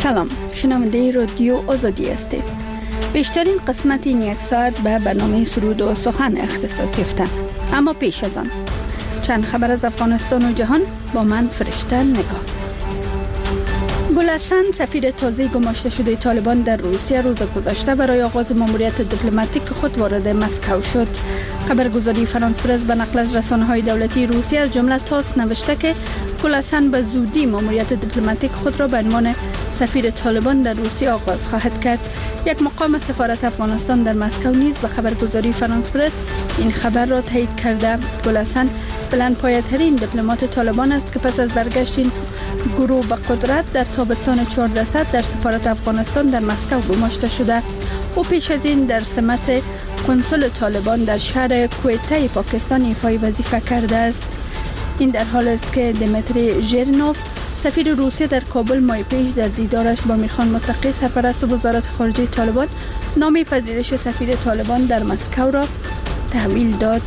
سلام، شنونده رادیو آزادی هستید. بیشترین قسمت این یک ساعت به برنامه سرود و سخن اختصاص یافته. اما پیش از آن چند خبر از افغانستان و جهان با من فرشته نگاه. گل حسن، سفیر تازه گماشته شده طالبان در روسیه، روز گذشته برای آغاز ماموریت دیپلماتیک خود وارد مسکو شد. خبرگزاری فرانس پرس به نقل از رسانه‌های دولتی روسیه از جمله تاس نوشته که گل حسن به زودی ماموریت دیپلماتیک خود را به عنوان سفیر طالبان در روسیه آغاز خواهد کرد. یک مقام سفارت افغانستان در مسکو نیز به خبرگزاری فرانس پرس این خبر را تایید کرده. گل حسن بلندپایه‌ترین دیپلمات طالبان است که پس از برگشت این گروه به قدرت در تابستان 1400 در سفارت افغانستان در مسکو گماشته شده. او پیش از این در سمت کنسول طالبان در شهر کویته پاکستان ایفای وظیفه کرده است. این در حال است که دمیتری ژرینوف، سفیر روسیه در کابل، ماه پیش در دیدارش با امیرخان متقی، سرپرست وزارت خارجه طالبان، نامه پذیرش سفیر طالبان در مسکو را تحویل داد.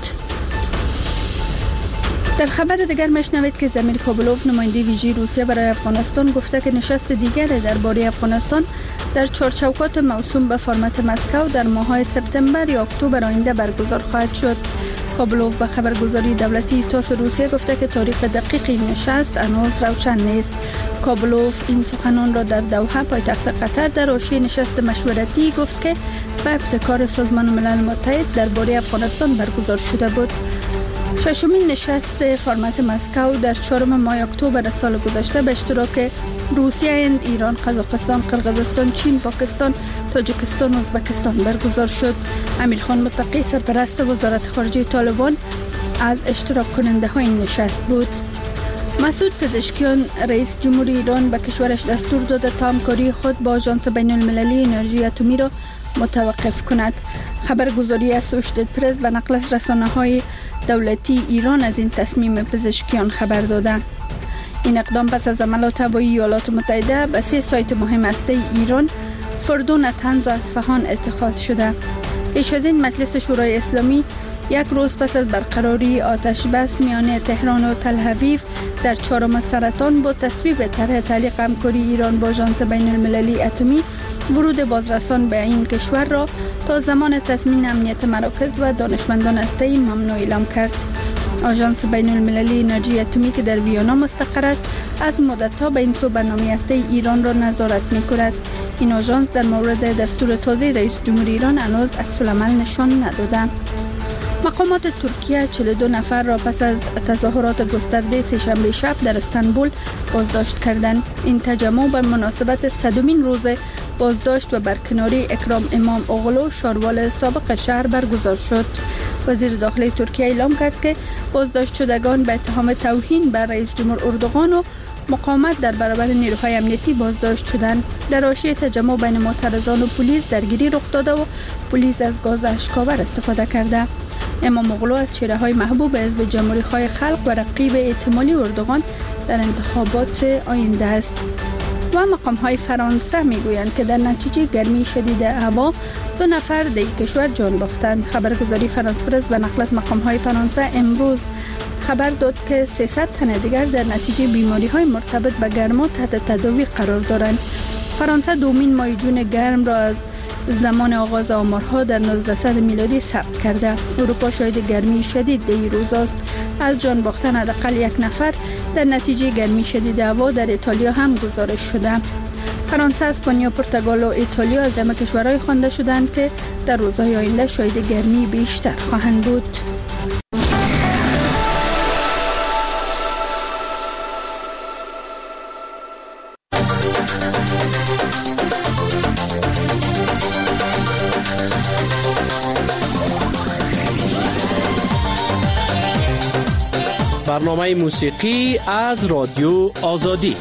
در خبر دیگر میشنوید که زمیر کابلوف، نماینده ویژه روسیه برای افغانستان، گفته که نشست دیگر درباره افغانستان در چارچوکات موسوم به فرمت مسکو در ماه‌های سپتامبر یا اکتبر آینده برگزار خواهد شد. کابلوف به خبرگزاری دولتی تاس روسیه گفته که تاریخ دقیق این نشست هنوز روشن نیست. کابلوف این سخنان را در دوحه، پایتخت قطر، در حاشیه نشست مشورتی گفت که به ابتکار سازمان ملل متحد درباره افغانستان برگزار شده بود. ششمین نشست فرمت مسکو در 4 ماه اکتبر سال گذشته به اشتراک روسیه، هند، ایران، قزاقستان، قرقیزستان، چین، پاکستان، تاجیکستان و ازبکستان برگزار شد. امیرخان متقی، سرپرست وزارت خارجه طالبان، از اشتراک کننده های این نشست بود. مسعود پزشکیان، رئیس جمهوری ایران، به کشورش دستور داده تا همکاری خود با آژانس بین المللی انرژی اتمی را متوقف کند. خبرگزاری اسوشیتد پرس به نقل از رسانه‌های دولتی ایران از این تصمیم پزشکیان خبر داده. این اقدام پس از حملات هوایی ایالات متحده به 3 سایت مهم هسته ایران، فردو، نطنز و اصفهان اتخاذ شده. پیش از این مجلس شورای اسلامی یک روز پس از برقراری آتش بس میان تهران و تل اویو در 4 سرطان با تصویب طرح تعلیق همکاری ایران با آژانس بین المللی اتمی، ورود بازرسان به این کشور را تا زمان تضمین امنیت مراکز و دانشمندان هسته‌ای ممنوع اعلام کرد. آژانس بین المللی انرژی اتمی که در ویانا مستقر است، از مدت‌ها به این سو برنامه هسته‌ای ایران را نظارت می‌کند. این آژانس در مورد دستور تازه رئیس جمهور ایران هنوز عکس‌العمل نشان نداده. مقامات ترکیه 42 نفر را پس از تظاهرات گسترده سه‌شنبه شب در استانبول بازداشت کردند. این تجمع به مناسبت 100مین روز بازداشت و برکناری اکرام امام اوغلو، شاروال سابق شهر برگزار شد. وزیر داخلی ترکیه اعلام کرد که بازداشت شدگان به اتهام توهین به رئیس جمهور اردوغان و مقاومت در برابر نیروهای امنیتی بازداشت شدند. در حاشیه تجمع بین معترضان و پلیس درگیری رخ داده و پلیس از گاز اشک‌آور استفاده کرده. امام اوغلو از چهره‌های محبوب حزب جمهوری‌خواه خلق و رقیب احتمالی اردوغان در انتخابات آینده است. و مقام‌های فرانسه می‌گویند که در نتیجه گرمی شدید هوا 2 نفر در کشور جان باختند. خبرگزاری فرانس پرس به نقل از مقام‌های فرانسه امروز خبر داد که 300 تن دیگر در نتیجه بیماری‌های مرتبط به گرما تحت تداوی قرار دارند. فرانسه دومین ماه جون گرم را از زمان آغاز آمارها در 1900 میلادی ثبت کرده. اروپا شاهد گرمی شدید در این روزاست. از جان باختن حداقل 1 نفر در نتیجه گرمی شدید هوا در ایتالیا هم گزارش شده. فرانسه، اسپانیا، پرتغال و ایتالیا از جمع کشورهای خوانده شدند که در روزهای آینده شاهد گرمی بیشتر خواهند بود. برنامه موسیقی از رادیو آزادی.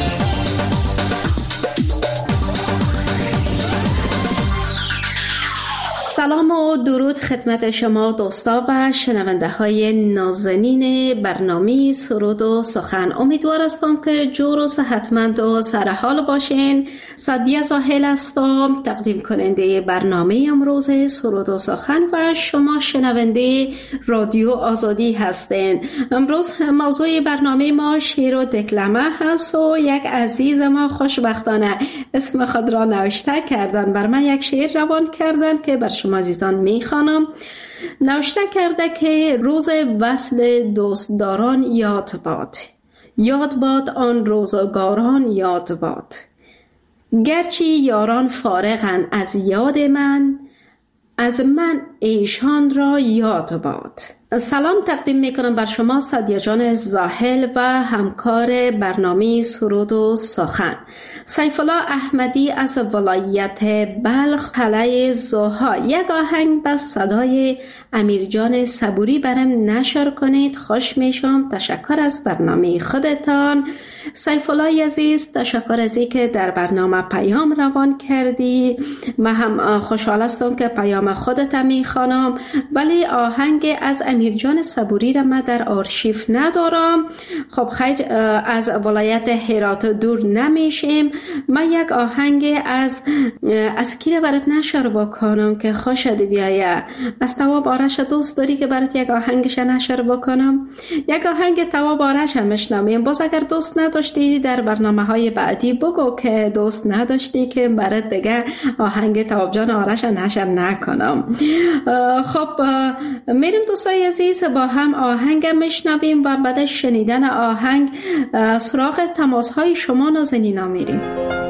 سلام و درود خدمت شما دوستا و شنونده های نازنین برنامه سرود و سخن. امیدوار هستم که جور و صحتمند و سرحال باشین. سعدیه زاهل هستم، تقدیم کننده برنامه امروز سرود و سخن و شما شنونده رادیو آزادی هستین. امروز موضوع برنامه ما شعر و دکلمه هست و یک عزیز ما خوشبختانه اسم خود را نوشته کردن. بر من یک شعر روان کردن که بر شما عزیزان میخوانم. نوشته کرده که روز وصل دوستداران یاد باد، یاد باد آن روزگاران یاد باد، گرچه یاران فارغن از یاد من، از من ایشان را یاد باد. سلام تقدیم میکنم بر شما سعدیه جان زاهل و همکار برنامه سرود و سخن. سیف الله احمدی از ولایت بلخ قلعه زوها یک آهنگ به صدای امیر جان صبوری برام نشر کنید. خوش میشم. تشکر از برنامه خودتان. سیف الله عزیز، تشکر از اینکه در برنامه پیام روان کردی. من هم خوشحال هستم که پیام خودت میخوانم، ولی آهنگ از امیر جان صبوری را من در آرشیف ندارم. خب خیر، از ولایت هرات دور نمیشیم. من یک آهنگ از کی را برات نشر بکنم که خوشت بیایه؟ از تواب آرش دوست داری که برات یک آهنگش نشر بکنم؟ یک آهنگ تواب آرش هم میشنویم. باز اگر دوست نداشتی در برنامه های بعدی بگو که دوست نداشتی که برات دیگه آهنگ تواب جان آرش نشر نکنم. خب میریم دوستای عزیز با هم آهنگ میشنویم و بعد شنیدن آهنگ سراغ تماس های شما نازنینا میریم.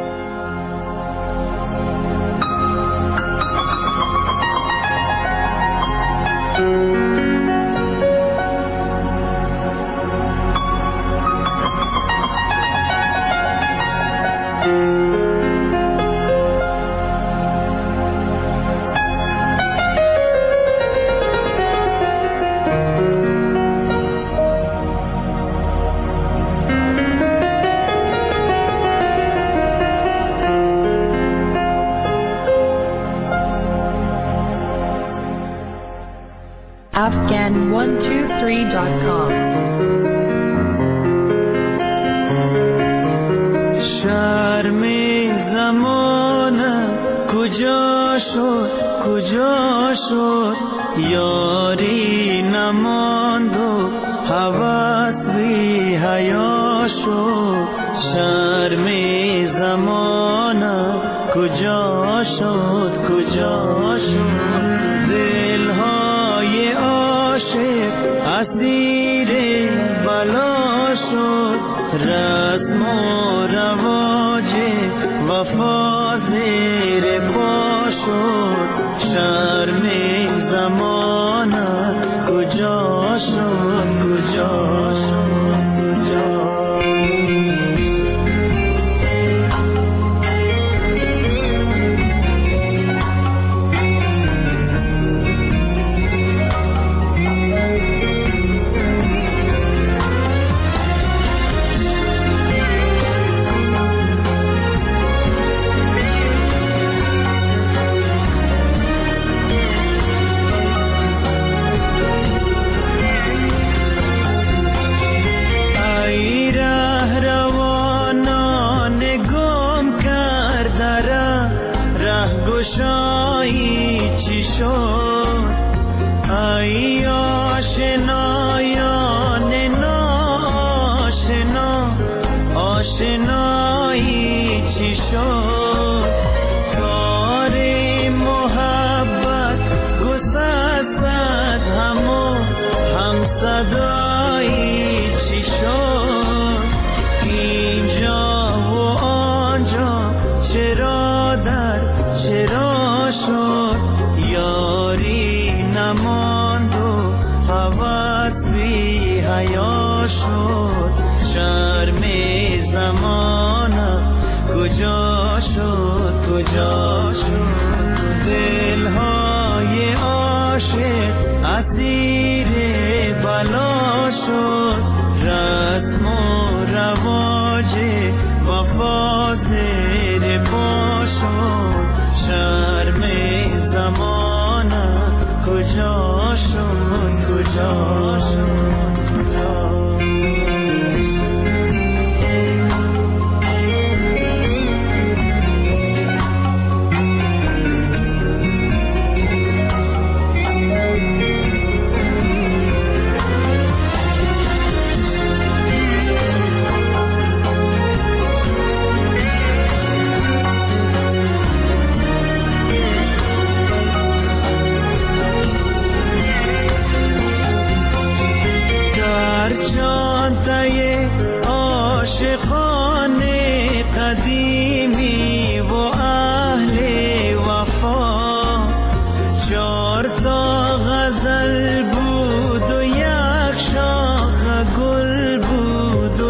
Afghan123.com. شرم زمانه کجا شد یاری نماند و هوس بی حیا شد. شرم زمانه کجا شد دلهای عاشق اسیر بلا شد. رسم و رواج وفا زیر پا شد. شرم زمانه کجا شد گشایی چی شد؟ ای آشنایان ناشنا، آشنایی چی شد؟ تار محبت گسست از هم صدایی چی شد؟ اینجا و آنجا چرا شد؟ یاری نماند و هوس بی حیا شد. شرم زمانه کجا شد دلهای عاشق اسیر بلا شد. رسم و رواج وفا زیر پا شد. شرم زمانه کجا شد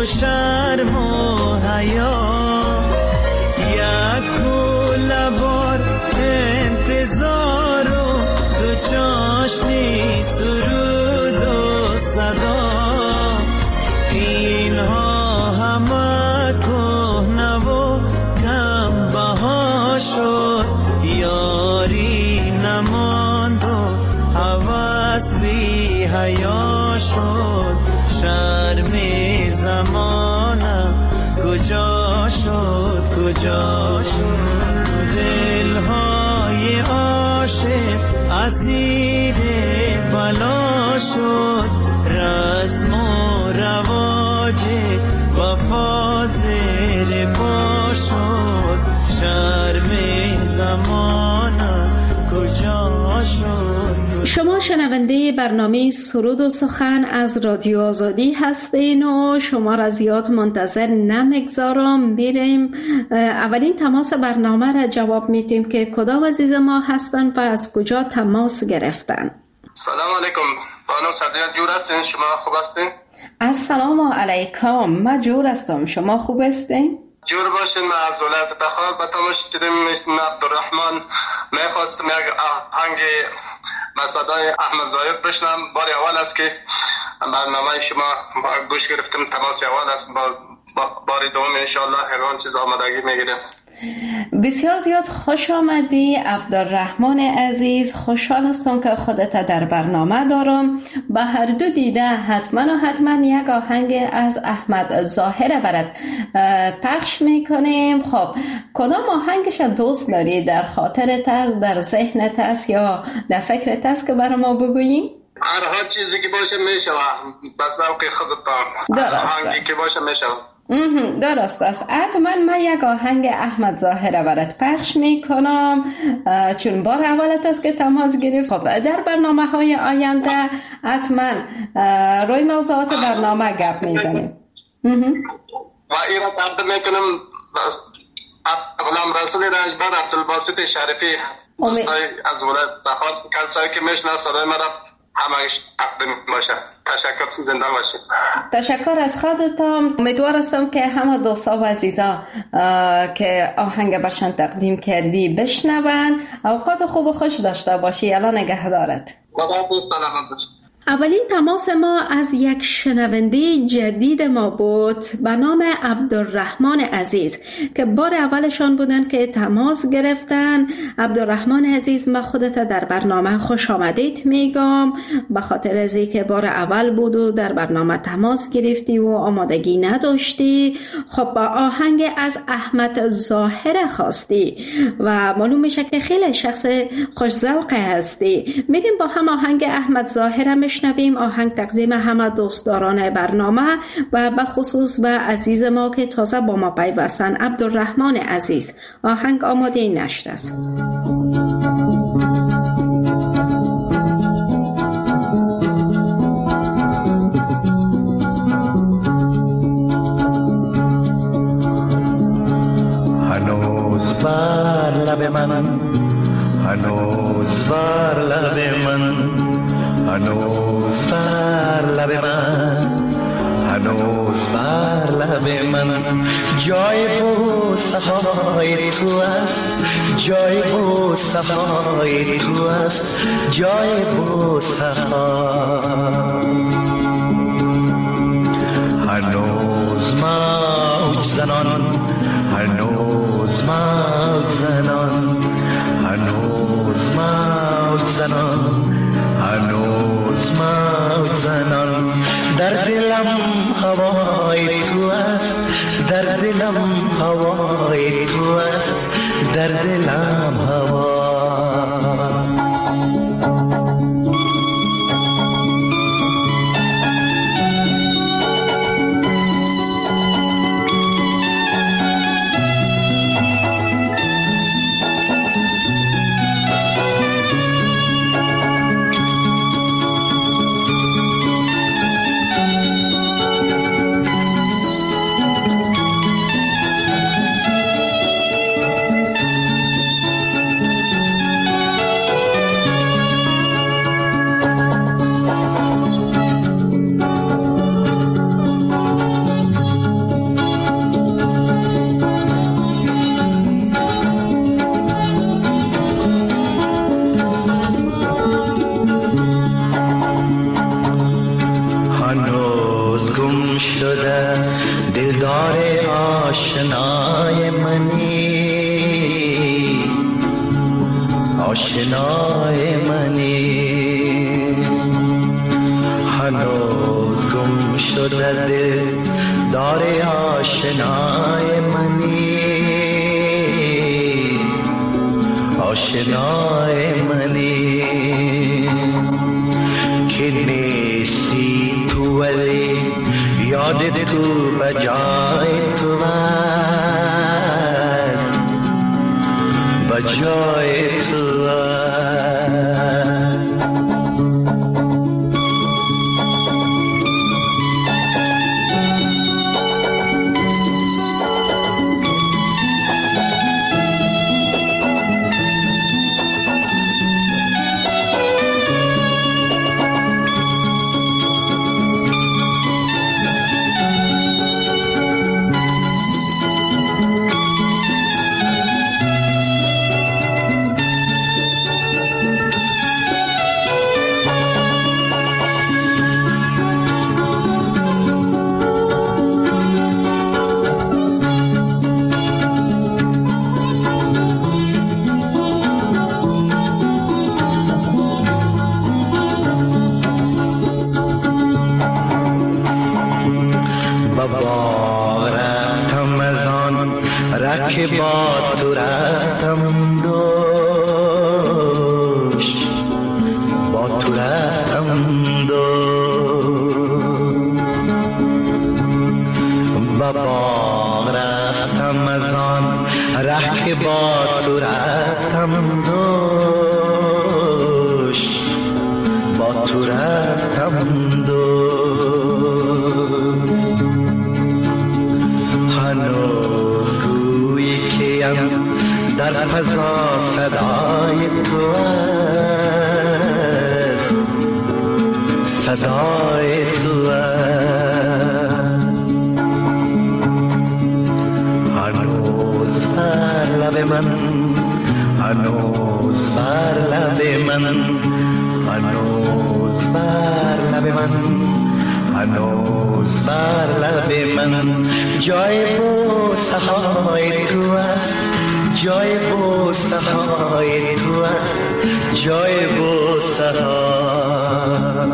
شرم و حیا، یک لبار انتظار و دو چاشنی سرود و صدا، اینها همه کهنه و کم بها شد، یاری نماند و هوس بی حیا شد، شرم زمانه کجا شد کجا شد، دلهای عاشق اسیر بلا شد، رسم و رواج وفا زیر پا شد، شرم زمانه کجا شد. شما شنونده برنامه سرود و سخن از رادیو آزادی هستین و شما را زیاد منتظر نمیگذارم، میریم اولین تماس برنامه را جواب میدیم که کدام عزیز ما هستن و از کجا تماس گرفتن. سلام علیکم بانو صدیق، جور هستین؟ شما خوب هستین؟ السلام علیکم، من جور هستم، شما خوب هستین؟ جور باشین. من از ولایت تخار به تماس شدیم، اسم عبدالرحمن. میخواستم یک آهنگ صدای احمد ظاهر بشنم. بار اول است که برنامه شما گوش گرفتم، تماس اول است. بار دوم انشاءالله هر چیز آمادگی میگیرم. بسیار زیاد خوش آمدی عبدالرحمن عزیز، خوشحال هستم که خودت در برنامه دارم. به هر دو دیده حتما یک آهنگ از احمد ظاهر برات پخش میکنیم. خب کدام آهنگش دوست داری؟ در خاطرت است، در ذهنت است یا در فکرت است که برای ما بگوییم؟ هر چیزی که باشه میشه، بس ذوق خودتان. آهنگی که باشه میشه. درست است. حتما من یک آهنگ احمد ظاهر برات پخش میکنم چون بار اولت است که تماس گرفت. خب در برنامه های آینده حتما روی موضوعات برنامه گپ میزنیم. و این را تقدیم میکنم غلام رسول رنجبر، عبدالباسط شریفی، دوستای از ولایت بخاط، کسایی که میشناسن صدای مرا همش تقدیم باشه. تشکر، زنده باشید. تشکر از خودتان. امیدوار هستم که همه دوستا و عزیزا که آهنگ برشان تقدیم کردی بشنون. اوقات خوب و خوش داشته باشی. الان نگهدارت. خدا سلامت باشی. اولین تماس ما از یک شنونده جدید ما بود به نام عبدالرحمن عزیز که بار اولشان بودن که تماس گرفتن. عبدالرحمن عزیز، من خودت در برنامه خوش آمدید میگم، به خاطر از اینکه بار اول بود و در برنامه تماس گرفتی و آمادگی نداشتی. خب با آهنگ از احمد ظاهر خواستی و معلوم میشه که خیلی شخص خوش ذوق هستی. میریم با هم آهنگ احمد ظاهر شنویم. آهنگ تقدیم همه دوستداران برنامه و به خصوص به عزیز ما که تازه با ما پیوستن، عبدالرحمن عزیز. آهنگ آماده نشر است. هنوز بر لب من، هنوز بر لب من، هنوز بر لب من، هنوز بر لب من جای و صفای تو است، جای و صفای تو است، جای و صفا. هنوز موج زنان، هنوز موج زنان، هنوز موج زنان، هنوز موج زنان، در دلم هوای تو است، در دلم هوای تو است، در دلم هوا. گم شده دلدار آشنای منی، آشنای منی. هنوز گم شده دلدار آشنای منی، آشنای منی. که نیستی تو ولی یاد تو بجای تو است، بجای تو است. که با تو رفتم دوش، با تو رفتم دوش. با باغ رفتم از آن ره که با تو رفتم دوش، با تو رفتم دوش. هنوز در فضا صدای تو است، صدای تو است. هنوز بر لب من، هنوز بر لب من، هنوز بر لب من، هنوز بر لب من جای بوسه های تو است، جای بوسه های تو است، جای بوسه ها.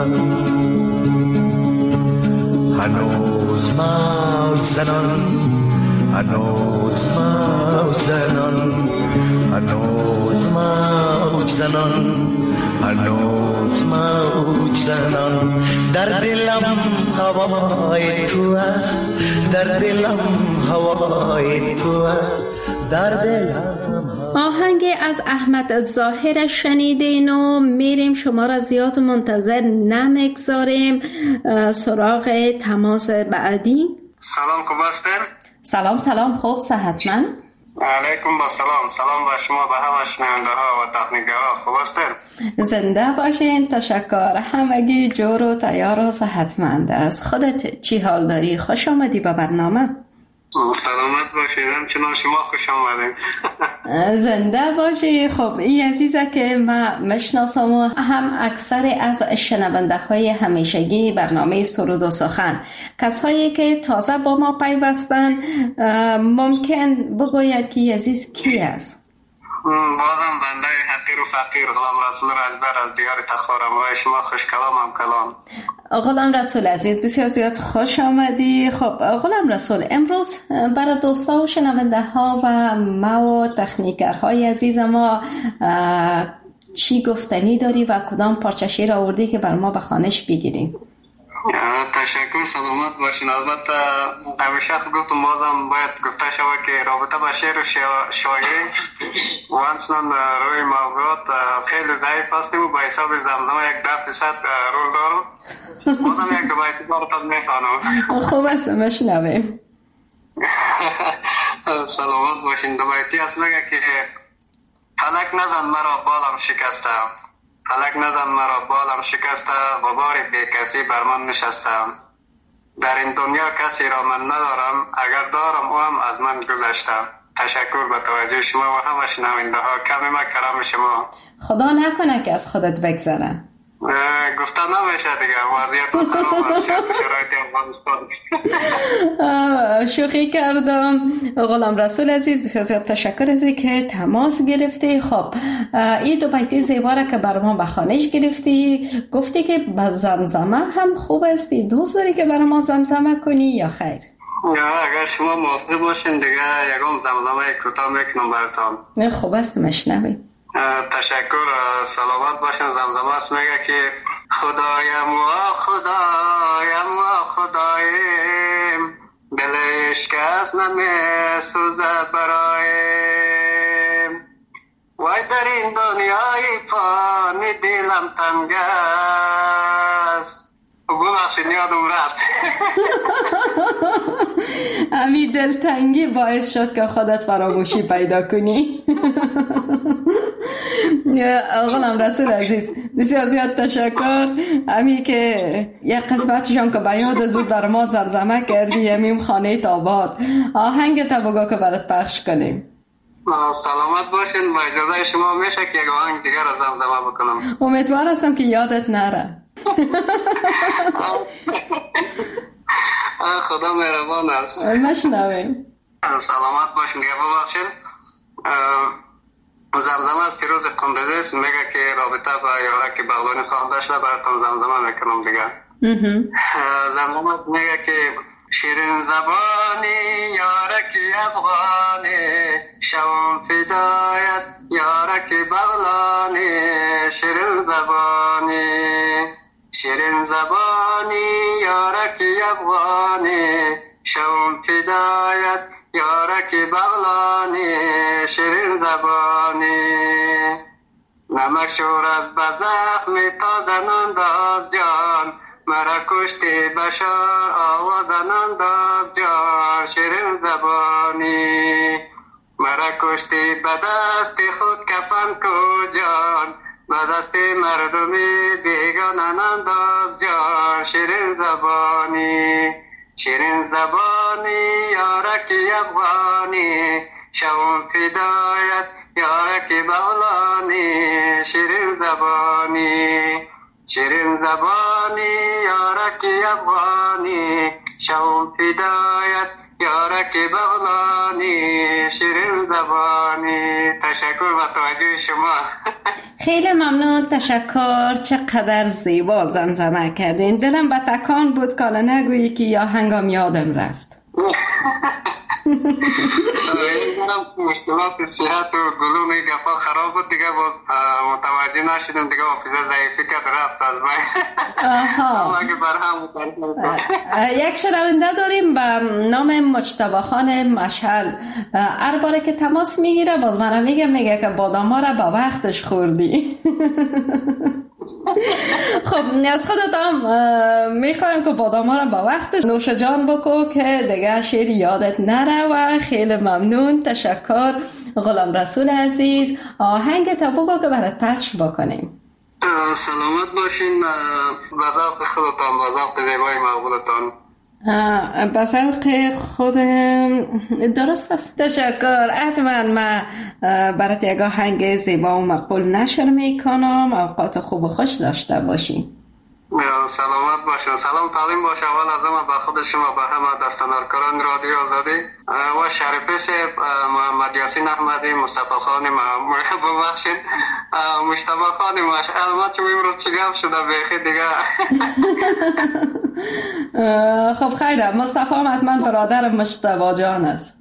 هنوز موج زنان، هنوز موج زنان، هنوز موج زنان، هنوز موج زنان. در دلم هوای تو است، در دلم هوای تو است، در دلم. آهنگ از احمد ظاهر شنیدین و میریم، شما را زیاد منتظر نمیگذاریم. سراغ تماس بعدی. سلام، خوب هستین؟ سلام خوب، صحتمند. علیکم با سلام. سلام با شما، به همه شنونده ها و تکنیک‌ها. خوب هستین؟ زنده باشین. تشکر. همگی جور و تیار و صحتمند است. خودت چی حال داری؟ خوش آمدی به برنامه. سلامت باشید، همچنان شما خوش آمدید. زنده باشی. خب این عزیزه که من مشناسم و هم اکثر از شنونده های همیشگی برنامه سرود و سخن، کسایی که تازه با ما پیوستن، ممکن بگوید که این عزیز کی است؟ بازم بنده حقیر و فقیر غلام رسول رجبر از دیار تخار، امرای شما خوش کلام هم کلام. غلام رسول عزیز، بسیار زیاد خوش آمدی. خب غلام رسول، امروز برای دوستا و شنونده ها و ما و تکنیکرهای عزیز ما چی گفتنی داری و کدام پارچه شعر آوردی که بر ما به خوانش بگیریم؟ تشکر، سلامت باشین. البته همیشه گفتم بازم باید گفته شود که رابطه با شعر و شاعری و همچنان روی موضوعات خیلی ضعیف هستیم و به حساب زمزمه 10% رول دارم. بازم یک دو بیت براتون میخوانم. خوب است، مشنویم. سلامت باشین. دو بیتی هست میگه که فلک نزن مرا بالم شکسته، فلک نزن مرا بالم شکسته و بار بی کسی بر من نشستم. در این دنیا کسی را من ندارم، اگر دارم او هم از من گذشتم. تشکر به توجه شما و همه شنونده ها. کمی کرم شما. خدا نکنه که از خودت بگذره. گفته نمیشه دیگه، وضعیت خراب است شرایط افغانستان. شوخی کردم. غلام رسول عزیز، بسیار زیاد تشکر از اینکه تماس گرفتی. خب این دو بیت زیبا را که بر ما به خوانش گرفتی، گفتی که با زمزمه هم خوب استی. دوست داری که برای ما زمزمه کنی یا خیر؟ اگر شما موافق باشین دیگه یکم زمزمه کوتاه میکنم براتون. خوب است، مشنویم. تشکر. سلامت باشین. زمزمه است میگه که خدایم و خدایم و خدایم، دل عشق از نمی سوزد برایم، وای در این دنیای فانی دلم تنگ است. ببخشید یادم رفت. امی دلتنگی باعث شد که خودت فراموشی پیدا کنی. غلام رسول عزیز، بسیار زیاد تشکر. امی که یک قسمتشان که به یادت بود بر ما زمزمه کردی، امیم خانه تاباد. آهنگ تا بگو که برات پخش کنیم. سلامت باشین. با اجازه شما میشه که یک آهنگ دیگر را زمزمه بکنم؟ امیدوار هستم که یادت نره. خدا مهربان است. مشنویم. سلامت باشین دیگه. ببخشید زمزمه از پیروز قندزی است، میگه که رابطه با یارک بغلانی خوانده شده، براتون زمزمه میکنم دیگه. زمزمه است میگه که شیرین زبانی یارک افغانی، شوم فدایت یارک بغلانی، شیرین زبانی شیرین زبانی یارک افغانی، شوم فدایت یارک بغلانی، شیرین زبانی، نمک شور از بزخم تازه نانداز جان، مرا کشتی بشار آواز نانداز جان، شیرین زبانی، مرا کشتی به دست خود کفن کو جان، به دست مردمی بیگانه نانداز جان، شیرین زبانی شیرین زبانی یارک افغانی، شوم فدایت یارک بغلانی، شیرین زبانی شیرین زبانی یارک افغانی، شوم فدایت یارک بغلانی، شیرین زبانی. تشکر و توجه شما. خیلی ممنون، تشکر. چقدر زیبا زمزمه کردین. دلم به تکان بود که نگویی که یا هنگام یادم رفت. این مشکلات صحت و گلوم گپا خراب بود دیگه، باز متوجه نشدم دیگه، حافظه ضعیفی کرد رفت از من. یک شنونده داریم به نام مجتبی خان مشهل. هر باره که تماس میگیره باز من میگه که باداما را به وقتش خوردی. خب از خودت هم میخوایم که باداما را به وقتش نوش جان بکو که دیگه شیر یادت نره. و خیلی ممنون، تشکر غلام رسول عزیز. آهنگ تا بگو که برات پخش بکنیم. سلامت باشین. به ذوق خودتان، به ذوق زیبای مقبولتان. به ذوق خودم درست است. تشکر. حتما من برات یک آهنگ زیبا و مقبول نشر میکنم. اوقات خوب و خوش داشته باشین. سلامت باشین. سلام تعلیم باشه اول از همه به خود شما، به همه دستاندارکاران رادیو آزادی و شریفیس محمد یاسین احمدی، مصطفی خان ببخشید مجتبی خان مشعل. ما چه امروز چه گپ شده بخیر دیگه. خب خیره، مصطفی هم حتما برادر مجتبی جان است.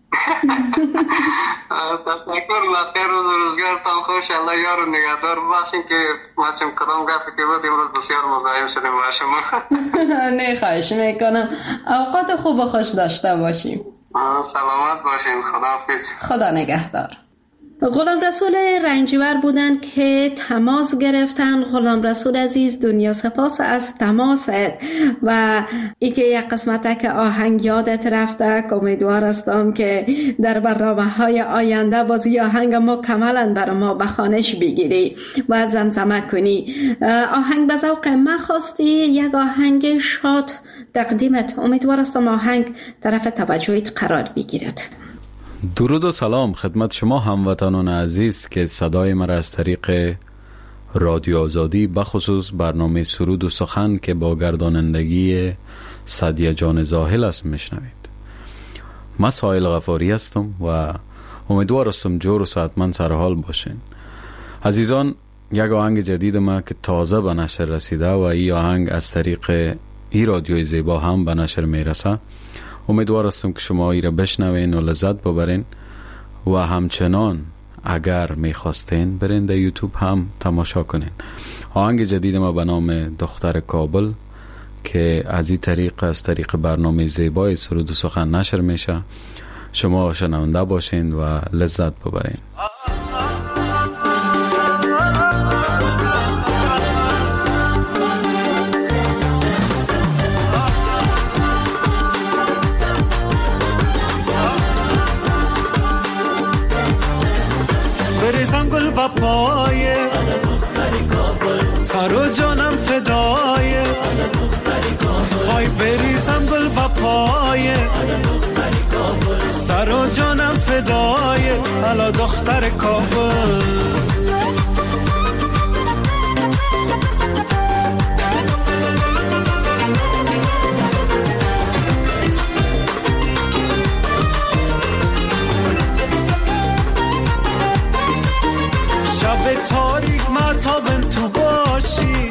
تشکر. بخیر روز و روزگارتان خوش. الله یار و نگهدار. ببخشید که ما چون کدام گپی که بود امروز بسیار مزاحم شدیم با شما. نه خواهش میکنم. اوقات خوب و خوش داشته باشیم. سلامت باشین. خداحافظ. خدا نگهدار. غلام رسول رنجبر بودن که تماس گرفتن. غلام رسول عزیز، دنیا سپاس از تماست و ای که یک قسمته که آهنگ یادت رفته. امیدوار هستم که در برنامه‌های آینده بازی آهنگ مکملاً برای ما به خوانش بگیری و زمزمه کنی. آهنگ به ذوق من خواستی، یک آهنگ شاد تقدیمت. امیدوار هستم آهنگ طرف توجهت قرار بگیرد. درود و سلام خدمت شما هموطنان عزیز که صدای مرا از طریق رادیو آزادی، بخصوص برنامه سرود و سخن که با گردانندگی سعدیه جان زاهل است میشنوید. من سایل غفاری هستم و امیدوار هستم جور و صحتمند سرحال باشین. عزیزان، یک آهنگ جدید ما که تازه به نشر رسیده و این آهنگ از طریق این رادیوی زیبا هم به نشر میرسه. امیدوار هستم که شما این را بشنوین و لذت ببرین و همچنان اگر میخواستین برین در یوتیوب هم تماشا کنین. آهنگ جدید ما به نام دختر کابل که از این طریق از طریق برنامه زیبای سرود و سخن نشر میشه. شما شنونده باشین و لذت ببرین. بریزم گل و پایه سر و جانم فدایه، های بریزم گل و پایه سر و جانم فدایه، حالا دختر کابل. شب تاریک مطابم تو باشی،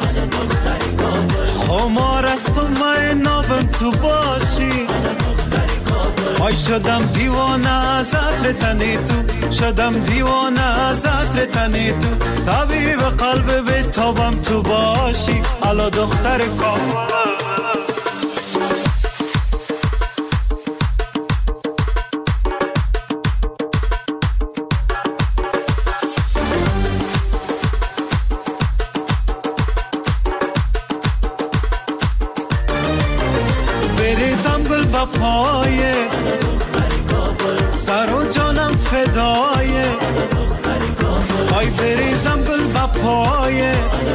خمار است و من نابم تو باشی، آی شدم دیوانه از عطر تنی تو، شدم دیوانه از عطر تنی تو، طبیب قلب به تابم تو باشی، حالا دختر کابل. بریزم گل و پایه سر و جانم فدایه، آی بریزم گل و پایه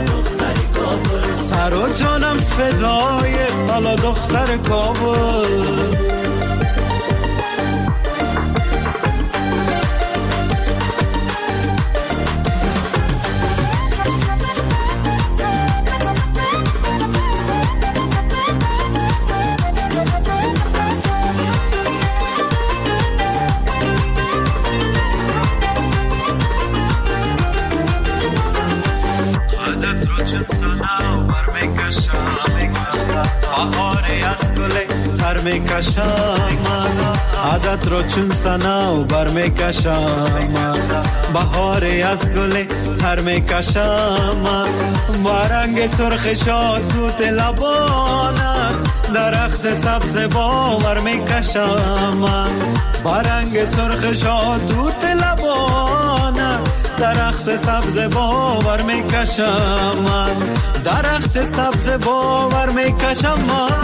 سر و جانم فدایه، حالا دختر کابل. عادت رو چون سنا و بر میکشم، بهاری از گل تر میکشم، با رنگ سرخ شادوت لبانم درخت سبز باور میکشم، با رنگ سرخ شادوت لبانم درخت سبز باور میکشم، درخت سبز باور میکشم.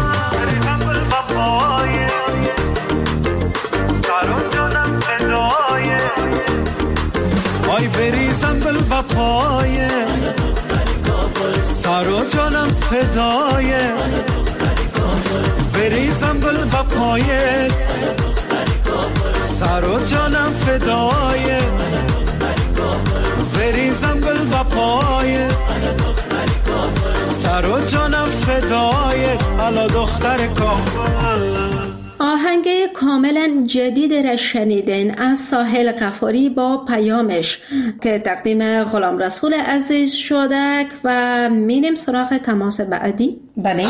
آی بریزم گل و پایه سر و جانم فدایه، بریزم گل و پایه سر و جانم فدایه، بریزم گل و پایه سر و جانم فدایه، حالا دختر کابل. آهنگ کاملا جدید را شنیدین از ساحل غفاری با پیامش که تقدیم غلام رسول عزیز شده و میریم سراغ تماس بعدی. بله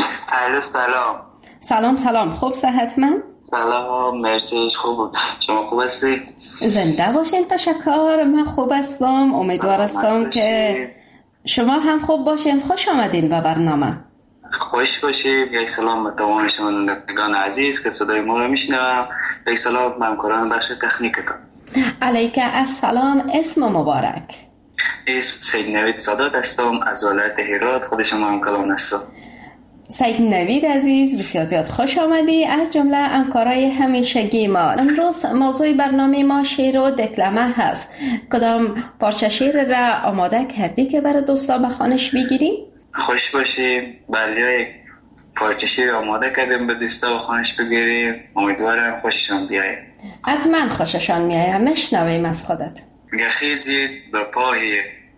سلام خوب صحتمند؟ سلام مرسی، خوب. شما خوب هستی؟ زنده باشین. تشکر، من خوب هستم. امیدوار هستم که شما هم خوب باشین. خوش آمدین به برنامه. خوش باشید. یک سلام به تمام شنوندگان عزیز که صدای ما رو میشنوند. یک سلام به همکاران بخش تکنیکتان. علیک السلام. اسم مبارک؟ اسم سید نوید سادات هستم، از ولایت هرات. خود شما هم کلام هستم. سید نوید عزیز، بسیار زیاد خوش آمدی. از جمله همکارای همیشگی ما، امروز موضوع برنامه ما شعر و دکلمه هست. کدام پارچه شعر را آماده کردی که برای دوستا به خوانش بگیریم؟ خوش باشیم. بله، یک پارچه شعر آماده کردیم به دوستا به خوانش بگیریم. امیدوارم خوششان بیاید. حتما خوششان میاید. نشنویم از خودت. گخیزید به پای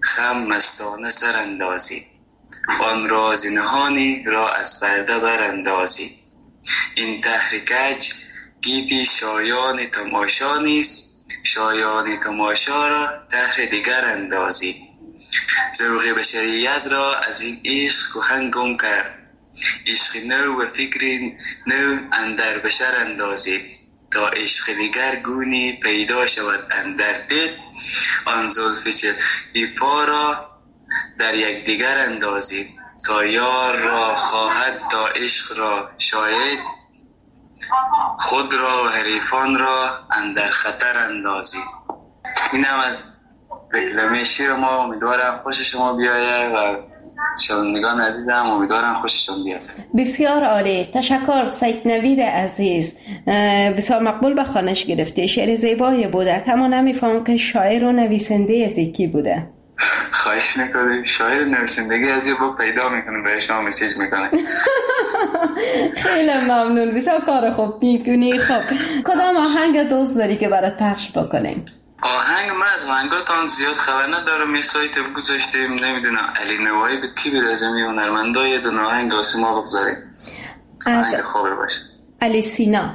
خم مستانه سر اندازی، آن راز نهانی را از پرده براندازی. این تحریکج گیتی شایان تماشا نیست، شایان تماشا را تحر دیگر اندازی. ذوق بشریت را از این عشق کهن گم کرد، عشق نو و فکر نو اندر بشر اندازید. تا عشق دیگر گونی پیدا شود اندر دل، آن زلف چلیپا پا را در یک دیگر اندازید. تا یار را خواهد تا عشق را شاید، خود را و حریفان را اندر خطر اندازید. این هم از تکلمه شیر ما. امیدوارم خوش شما بیایه و شنوندگان عزیزم امیدوارم خوششون بیاد. بسیار عالی، تشکر سید نوید عزیز. بسیار مقبول به خوانش گرفته، شعر زیبایی بوده، اما نمیفهم که شاعر و نویسنده از کی بوده. خواهش میکنم. شاعر نویسندگی از یه بوک پیدا میکنه به شما مسیج میکنه. خیلی ممنون، بسیار کار خوب میکنی. خب کدام آهنگ دوست داری که برات پخش بکنیم؟ آهنگ من از آهنگاتان زیاد خبر ندارم، یه سایت بگذاشتیم نمیدونم علی نوایی به کی بده از این هنرمندا یه دونه آهنگ واسه ما بگذاریم. آهنگ خوبی باشه. علی سینا.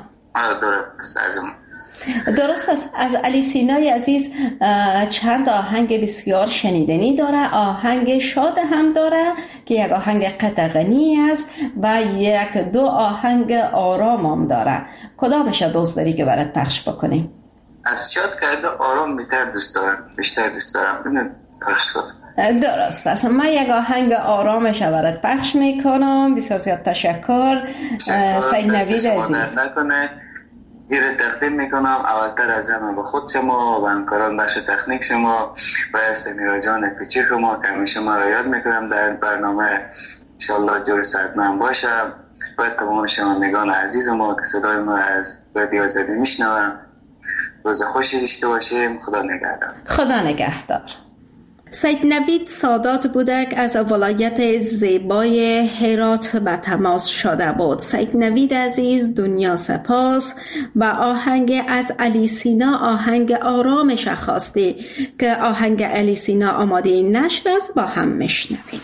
درست است. از علی سینای عزیز چند آهنگ بسیار شنیدنی داره. آهنگ شاد هم داره که یک آهنگ قطغنی است و یک دو آهنگ آرام هم داره. کدامش دوست داری که برات پخش بکنیم؟ از شاد کرده آرام بیشتر دوست دارم. ببین پخش کنم. درست است. من یک آهنگ آرامش برات پخش میکنم. بسیار زیاد تشکر سید نوید عزیز. ایره تقدیم میکنم اولتر از همه به خود شما و همکاران بخش تکنیک شما و سمیرا جان پیچی شما که همیشه ما را یاد میکنم در برنامه. انشالله جور صحتمند باشم و تمام شنوندگان عزیز ما که صدای ما از رادیو آزادی میشنوم روز خوشی داشته باشیم. خدا نگهدار. خدا نگهدار. سید نوید سادات بودک از ولایت زیبای هرات به تماس شده بود. سید نوید عزیز دنیا سپاس و آهنگ از علی سینا آهنگ آرامش خواستی که آهنگ علی سینا آماده نشر است، با هم میشنویم.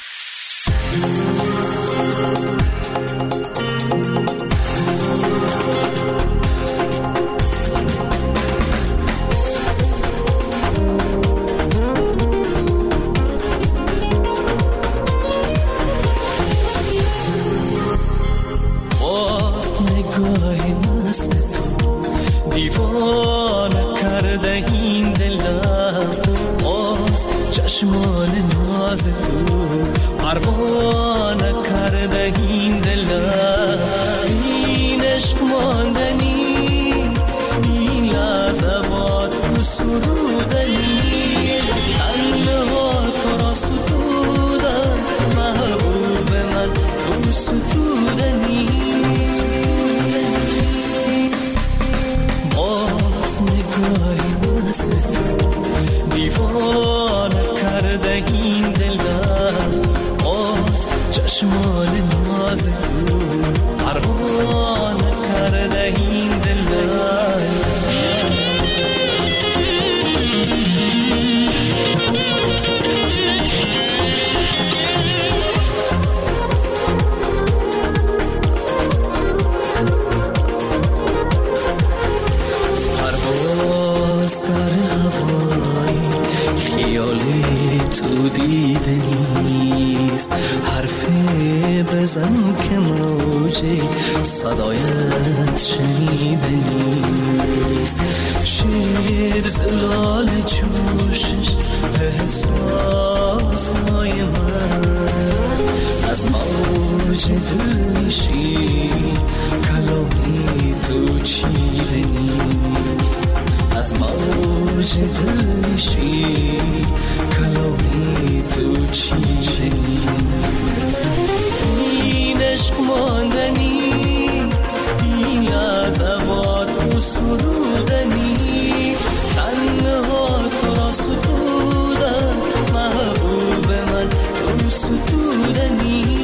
دیوانه کرده این دلم، باز چشمان ناز تو پروانه کرده این دلم. این عشق ماندنی، این لحظات رو سرودنی، تنها تو را ستودن محبوب من تو ستودنی. دیوانه کرده این دلم، باز چشمان ناز تو پروانه کرده این دلم. تو دیده نیست حرفی بزن که موجه صدایت شنیده نیست. شیر زلال جوشش احساس های من از موج دلشی کلامی تو چیده نیست. از موج دلشی کلامی تو چیده این عشق ماندنی، این لحظات رو سرودنی، تنها تو را ستودن محبوب من تو ستودنی.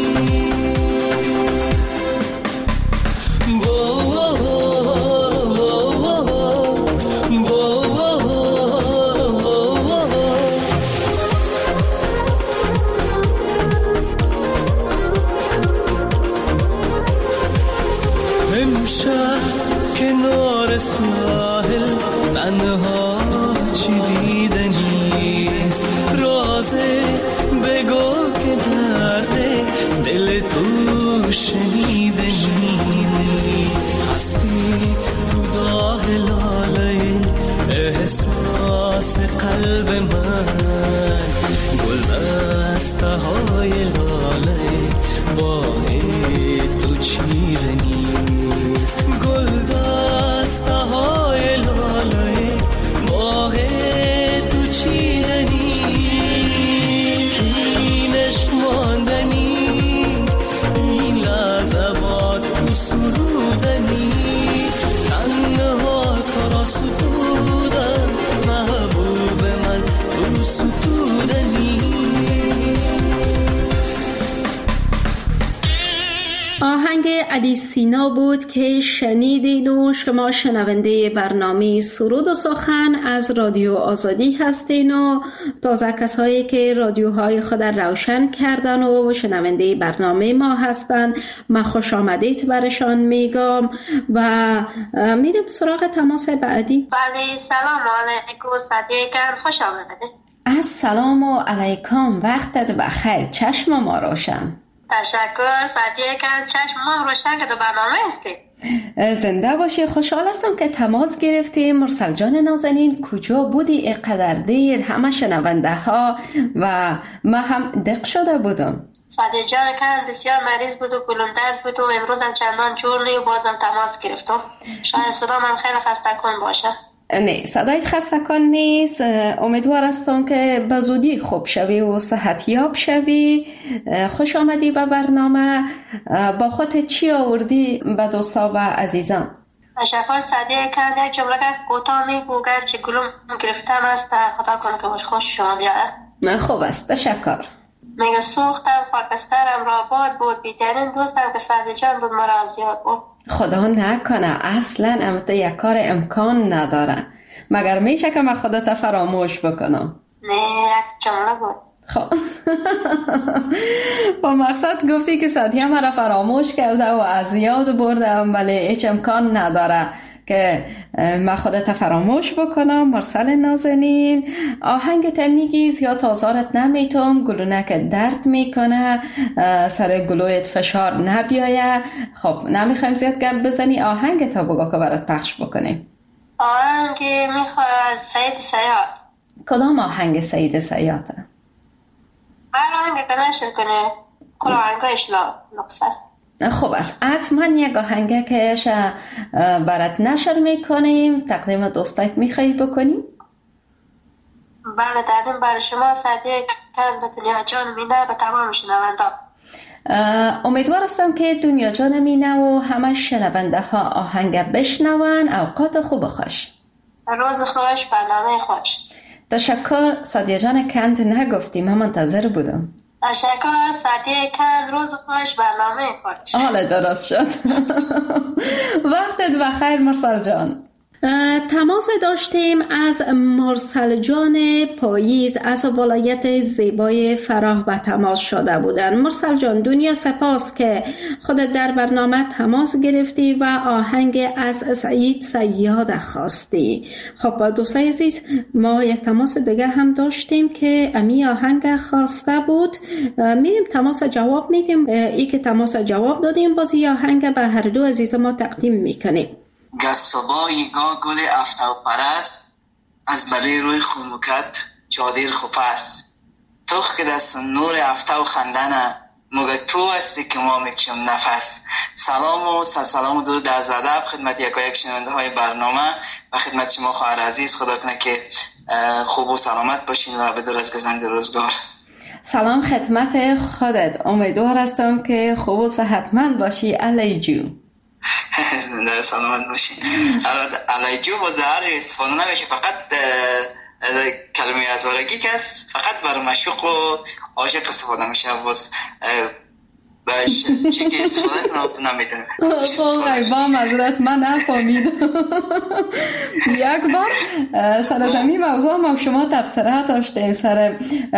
ساحل تنها چی دیده نیست رازه بگو که درد دل تو شنیده نیست هستی تو داغ لاله احساس قلب من گل دسته های لاله باغ تو چیره نیست گل دسته های لاله باغ تو چیره نیست این عشق ماندنی این لحظه با تو سرودنی تنها تو را ستودم محبوب من تو ستودنی. آهنگ علی سینا بود که شنیدین و شما شنونده برنامه سرود و سخن از رادیو آزادی هستین و تازه کسایی که رادیوهای خود روشن کردن و شنونده برنامه ما هستن من خوش آمدید برشان میگم و میریم سراغ تماس بعدی. بله سلام علیکم صدیقان خوش آمدید. السلام علیکم وقتت بخیر چشم ما روشن. تشکر صدیقان چشم ما روشن که تو برنامه هستی. زنده باشی خوشحال هستم که تماس گرفتیم. مرسل جان نازنین کجا بودی اینقدر دیر همه شنونده ها و ما هم دق شده بودم. صدیق جان کن بسیار مریض بود و گلوم درد بود و امروز هم چندان جور نی و بازم تماس گرفتم شاید صدام هم خیلی خسته کن باشه. نه صدایت خسته کن نیست. امیدوار هستم که به زودی خوب شوی و صحت یاب شوی. خوش آمدی به برنامه. با خودت چی آوردی به دوستا و عزیزان؟ تشکر صدیق کن. یک جمله کوتاه میگو گرچه گلوم گرفتم است خدا کنه که باش خوش شما بیاره. خوب است تشکر. میگه سوختم خاکسترم را باد بود بیترین دوستم که صدیق جان بود مرا زیاد بود. خدا نکنه اصلا امتا یک کار امکان نداره مگر میشه که من خودت فراموش بکنم. نه یک جمله بود. خب با مقصد گفتی که صدیه مرا فراموش کرده و از یاد بردم ولی هیچ امکان نداره که من خودت فراموش بکنم. مرسل نازنین آهنگت میگی زیاد آزارت نمیتم گلونه که درد میکنه سر گلویت فشار نبیایه. خب نمیخوایم زیاد گپ بزنی آهنگت ها بگو که برات پخش بکنیم. آهنگ میخواه از سید سیاد. کدام آهنگ سید سیاده؟ آهنگ که نشر کنه کل آهنگایش نقصد. خب است حتما یک آهنگه که برات نشر میکنیم تقدیم دوستایت میخوایی بکنیم؟ بله تقدیم برای شما صدیق کن به دنیا جان مینه به تمام شنونده. امیدوار هستم که دنیا جان مینه و همه شنونده ها آهنگ بشنون. اوقات خوب خوش. روز خوش برنامه خوش. تشکر صدیق جان کند نگفتی من منتظر بودم. تشکر صدیق کن روز خوش برنامه خوش. حالا درست شد. وقتت بخیر مرسل جان. تماس داشتیم از مرسل جان پاییز از ولایت زیبای فراه به تماس شده بودن. مرسل جان دنیا سپاس که خودت در برنامه تماس گرفتی و آهنگ از سعید صیاد خواستی. خب دوستای عزیز ما یک تماس دیگه هم داشتیم که امی آهنگ خواسته بود. میریم تماس جواب میدیم. ای که تماس جواب دادیم بازی آهنگ به هر دو عزیز ما تقدیم میکنیم. گسبایی گا گل افتو پرست از بری روی خموکت چادر خوپست توخ که دست نور افتو خندنه مگه تو هستی که ما میکشم نفس. سلام و سلام و درود از ادب خدمت یکایک شنونده های برنامه و خدمت شما خواهر عزیز. خدا کنه که خوب و سلامت باشین و به درست گذشت روزگار. سلام خدمت خودت. امیدوار هستم که خوب و صحتمند باشی علی جو. زنده سلامت باشین. علی جو با زهر استفاده نمیشه فقط کلمه ازارگی که است فقط برای مشوق و عاشق استفاده میشه. باز باش چی که استفاده کنم تو نمیدونم. واقعا با معذرت من نفهمیدم. یک بار سر از این موضوع ما شما تبصره داشتیم سر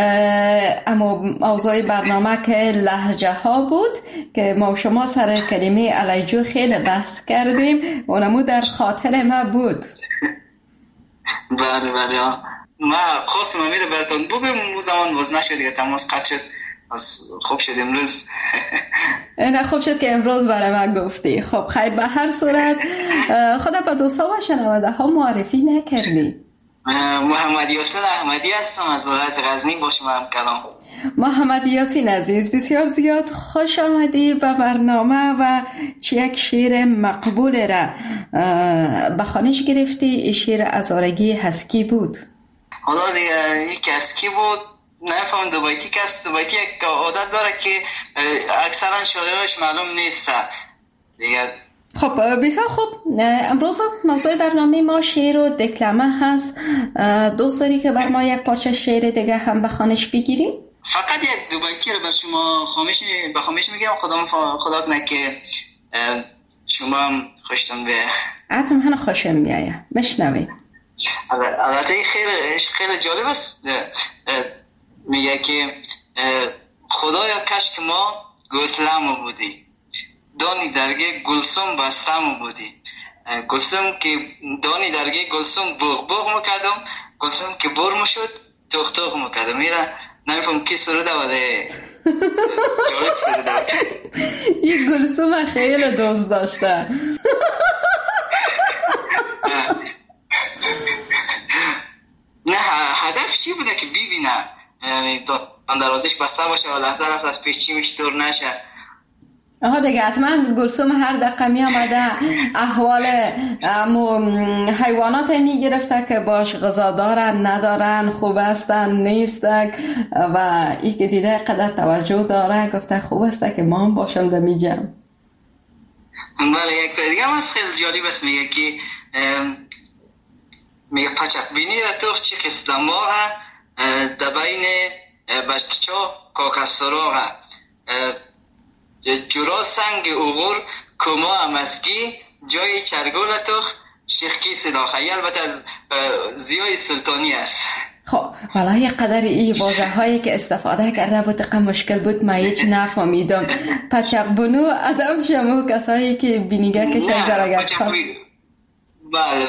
موضوع برنامه که لهجه ها بود که ما شما سر کلمه علیجو خیلی بحث کردیم، اونمو در خاطر ما بود. بله ما خواستم امیر براتون بگم اون زمان باز نشد دیگه، تماس قطع شد. خوب شد امروز. نه خوب شد که امروز برای من گفتی. خب خیر، به هر صورت خدا به دوستا و شنونده ها معرفی نکردی. محمد یاسین احمدی هستم از ولایت غزنی، با شما هم کلام. محمد یاسین عزیز، بسیار زیاد خوش آمدی به برنامه و یک شعر مقبول را به خوانش گرفتی. شعر ازارگی هسکی بود. حالا دیگه یک هسکی بود، نفهم دو بیتی که است. دو بیتی یک عادت داره که اکثرا شاعرش معلوم نیست دیگه. خب بسیار خوب، امروز موضوع برنامه ما شعر و دکلمه هست. دوست داری که بر ما یک پارچه شعر دیگه هم به خوانش بگیریم؟ فقط یک دو بیتی رو بر شما به خامش میگم. خدا کنه که شما هم خوشتون بیایه. حتما من خوشم بیایه. بشنوی. البته خیلی جالب است. میگه که خدایا کاش که ما گوسلم بودی، دانی درگه گلسوم بستم بودی. گلسوم که دانی درگه گلسوم بوغ بوغ میکردم، گلسوم که برم شد توخ توخ میکردم. میره نمیفهم کی سروده ولی جالب سروده. یک گلسوم خیلی دوست داشته. نه هدف چی بوده که ببینه دروازش بسته باشه و لحظه از پیش چی میشه دور نشه. آها دیگه حتما گلسوم هر دقیقه می آمده احوال حیوانات می گرفته که باش غذا دارن ندارن، خوب هستن نیستن، و ای که دیده قدر توجه داره گفته خوب است که ما هم باشم در می جمع. بله یک دیگه هم از خیلی جالب است. میگه که میگه پچک بینی را توخ چی خستماغه دبین بشکچا کاکس سراغه جورا سنگ اوغور کما امسکی جای چرگول توخ شیخکی صداخه. البته از زیای سلطانی است. خب والا یک قدر این واژه هایی که استفاده کرده بود دقیقا مشکل بود، ما هیچ نفهمیدم. پچق بنو ادم شما کسایی که بینیگه کشن زرگت خواهد. بله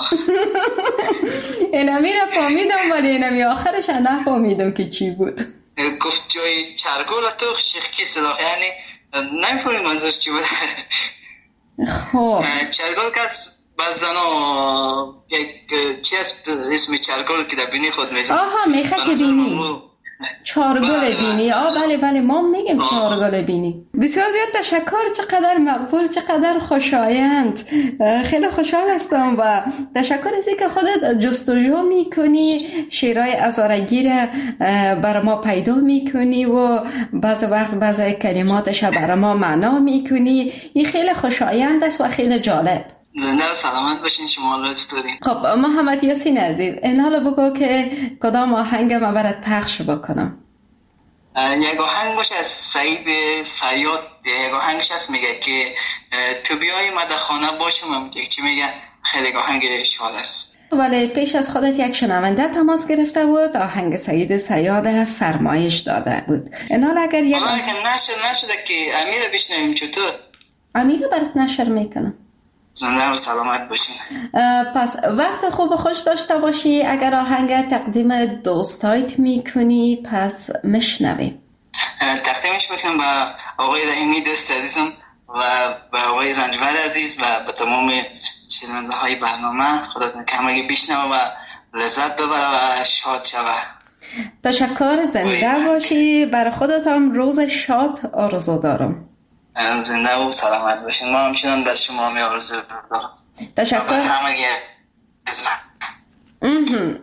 اینمی را فهمیدم ولی اینمی آخرش نفهمیدم که چی بود. گفت جای چرگول توخ شیخکی صداخه، یعنی نمیفهمیم منظور چی بود. خب چرگول که بعض زنا یک چی است اسم چرگول که در بینی خود میزن. آها میخک بینی، چارگل بینی. بله ما میگیم چارگل بینی. بسیار زیاد تشکر، چقدر مقبول، چقدر خوشایند. خیلی خوشحال هستم و تشکر از اینکه خودت جستجو میکنی، شعرهای ازارگی را برای ما پیدا میکنی و بعض وقت بعض کلماتش برای ما معنا میکنی. این خیلی خوشایند است و خیلی جالب. زنده و سلامت باشین شما. لطف دارین. خب محمد یاسین عزیز، این حالا بگو که کدام آهنگ ما برات پخش بکنم. یک آهنگ باشه از سعید صیاد. یک آهنگش هست میگه که تو بیای من در خانه باشم. میگه چی میگه؟ خیلی آهنگ شاد است. ولی پیش از خودت یک شنونده تماس گرفته بود، آهنگ سعید صیاد فرمایش داده بود. این حالا اگر یک نشده که امیر بشنویم چطور؟ امیر برات نشر میکنم. زنده و سلامت باشین. پس وقت خوب خوش داشته باشی. اگر آهنگ تقدیم دوستایت میکنی پس مشنوی. تقدیمش میکنم به آقای رحیمی دوست عزیزم و به آقای رنجبر عزیز و به تمام شنونده های برنامه. خدا کنه که همگی بشنوه و لذت ببره و شاد شوه. تشکر، زنده باشی. برای خودت هم روز شاد آرزو دارم. زنده و سلامت باشین. ما همچنان در شما می آرزو دارم. تشکر.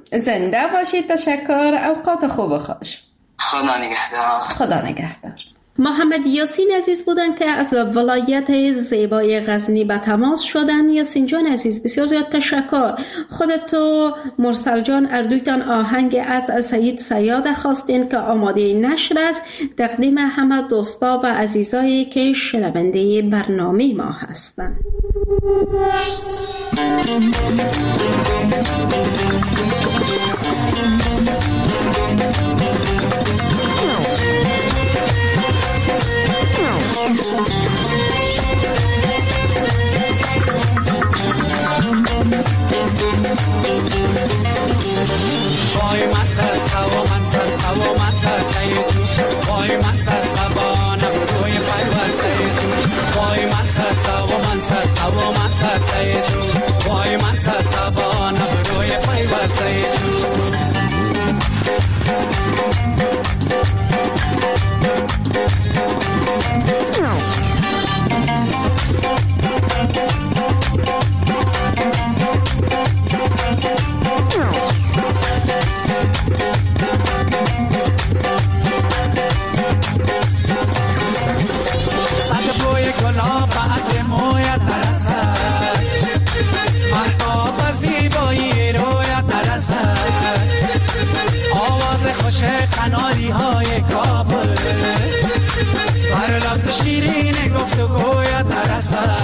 زنده باشید. تشکر. اوقات خوب و خوش. خدا نگهدار. خدا نگهدار. محمد یاسین عزیز بودن که از ولایت زیبای غزنی به تماس شدن. یاسین جان عزیز بسیار زیاد تشکر. خودت و مرسل جان اردویتان آهنگ از سید صیاد خواستین که آماده نشر است، تقدیم همه دوستا و عزیزایی که شنونده برنامه ما هستند. وای من سر توا من سر توا من سر تو وای من سر توا نبروی پیوسته تو وای من سر توا من سر توا من سر تو وای من سر توا نبروی پیوسته تو قناری های کابل بر لفظ شیرین گفت و گوید نرسد.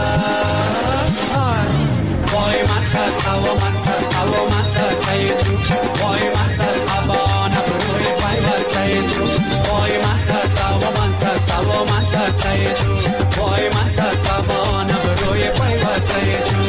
وای من سر توا من سر توا من سر تو وای من سر توا نبروی پیوسته تو وای من سر توا من سر توا من سر تو وای من سر توا نبروی پیوسته تو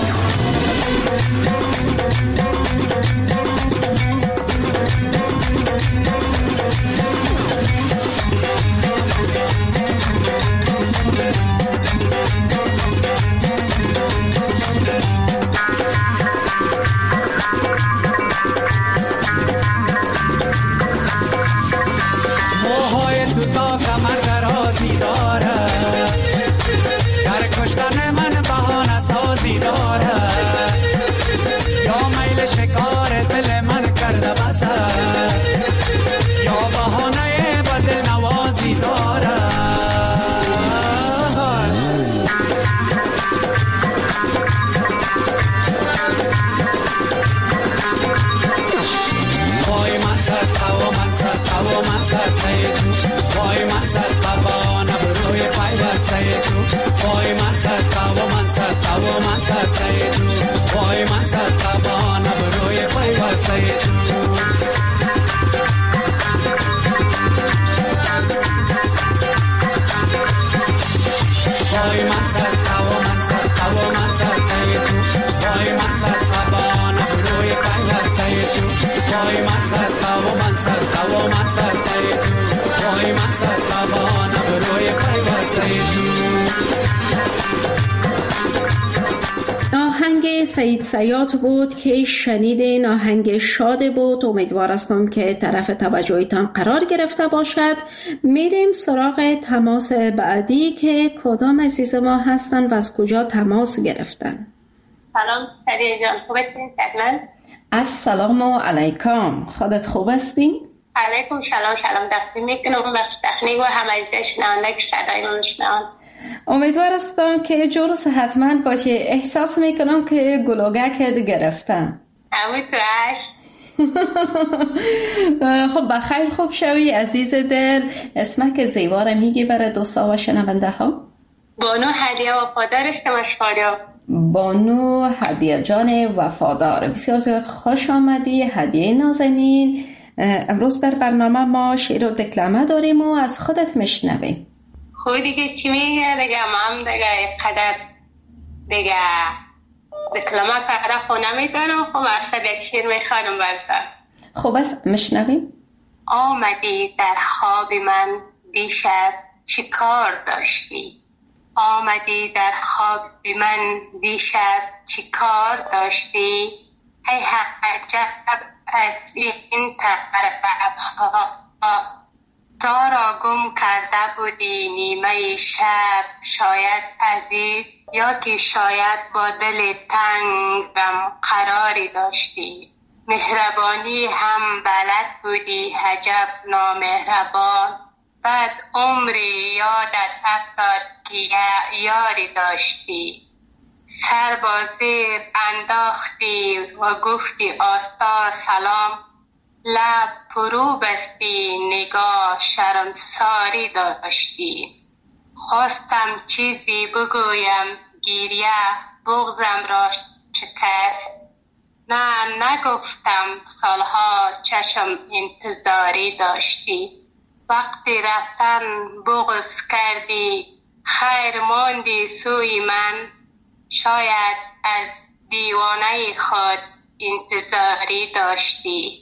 سید صیاد بود که شنیدین. آهنگ شاد بود. امیدوار هستم که طرف توجهتان قرار گرفته باشد. میریم سراغ تماس بعدی که کدام عزیز ما هستن و از کجا تماس گرفتن. سلام سریع جان، خوب هستین؟ السلام علیکم، خودت خوب هستی؟ علیکم سلام دستی میکنم بخش تکنیک و همه شنونده که صدای من شنوند. امیدوار هستم که جور و صحتمند باشه. احساس میکنم که گلوگک گرفتم. امیدوارش. خب بخیر خوب شوی عزیز دل. اسمک زیباره میگی برای دوستا و شنونده ها؟ بانو هدیه وفادار شمشکاریا. بانو هدیه جان وفادار، بسیار زیاد خوش آمدی. هدیه نازنین، امروز در برنامه ما شعر و دکلمه داریم و از خودت میشنویم. خب دیگه چی میگه دیگه؟ ما هم دیگه قدر دیگه دکلمه فقط خونه میدارم. خب اصلا یک شعر میخوانم برسن. خب بس میشنویم. آمدی در خواب من دیشب چی کار داشتی؟ آمدی در خواب من دیشب چی کار داشتی؟ ای عجب از این طرف‌ها تا را گم کرده بودی نیمه شب. شاید عزیز یا که شاید با دل تنگم قراری داشتی. مهربانی هم بلد بودی عجب نامهربان. بعد عمری یادت افتاد که یاری داشتی، سر با زیر انداختی و گفتی آستا سلام، لب فرو بستی نگاه شرمساری داشتی. خواستم چیزی بگویم گریه بغزم را شکست، نه نگفتم سالها چشم انتظاری داشتی. وقتی رفتن بغض کردی خیر ماندی سوی من، شاید از دیوانه خود انتظاری داشتی.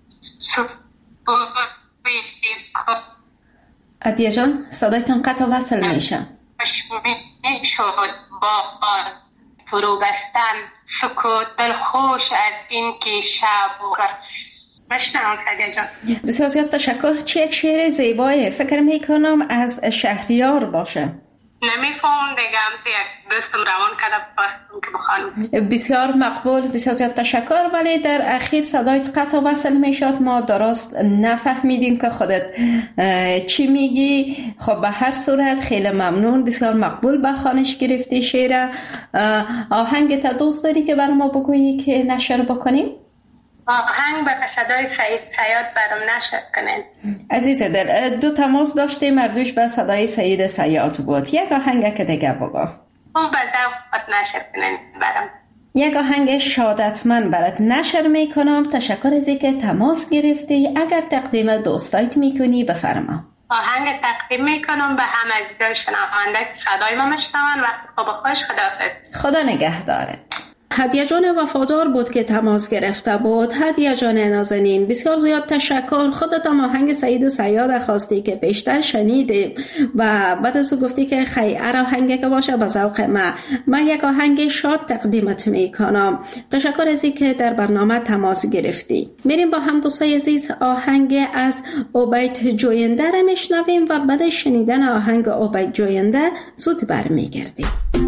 عدیه جان صدایتان قطع وصل میشه. شد با فرو بستن سکوت دلخوش از این که شب مشنم. سعدیه جان بسیار زیاد تشکر. چه یک شعر زیبایه، فکر میکنم از شهریار باشه. نمیفهم دیگه، یک دوستم روان کرده باستم که بخوانم. بسیار مقبول، بسیار زیاد تشکر. ولی در اخیر صدایت قطع وصل میشد، ما درست نفهمیدیم که خودت چی میگی. خب به هر صورت خیلی ممنون، بسیار مقبول به خوانش گرفتی شعر. آهنگت دوست داری که برای ما بگویی که نشر بکنیم؟ آهنگ به صدای سعید صیاد برام نشر کنین. عزیز دل، دو تماس داشتیم، مردوش به صدای سعید صیاد بود. یک آهنگ که دیگه بگو. به ذوقت نشر کنین برام. یک آهنگ شادتمند برات نشر میکنم. تشکر از اینکه تماس گرفتی. اگر تقدیم دوستایت میکنی بفرما. آهنگ تقدیم میکنم به همه عزیزای شنونده که صدای ما میشنون. وقت خوب خوش، خداحافظ. خدا نگهدارت. هدیه جان وفادار بود که تماس گرفته بود. هدیه جان نازنین بسیار زیاد تشکر. خودت هم آهنگ سعید صیاد خواستی که بیشتر شنیدیم و بعد از گفتی که خیر آهنگی که باشه به ذوق من یک آهنگ شاد تقدیمت میکنم. تشکر از اینکه در برنامه تماس گرفتی. میریم با هم دوستای عزیز آهنگ از عبید جوینده را میشنویم و بعد شنیدن آهنگ عبید جوینده زود برمیگردیم.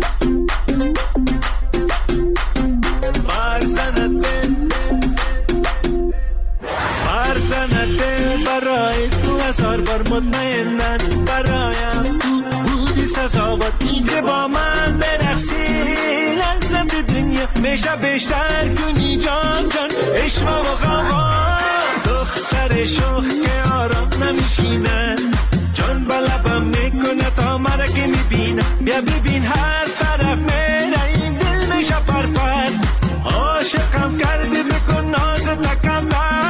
فرزند دل برای تو هزار بار مطمئنن برایم تو بودی سزاوات که با من برقصی لازم تو دنیا میشه بیشتر کنی جان جان عشق و غوا دختر شوخ که آرام نمیشینه جان بلبم میکنه تا مرا که میبینه بیا ببین هر طرف میره این دل میشه پرپر عاشقم کردی بکن ناز تکم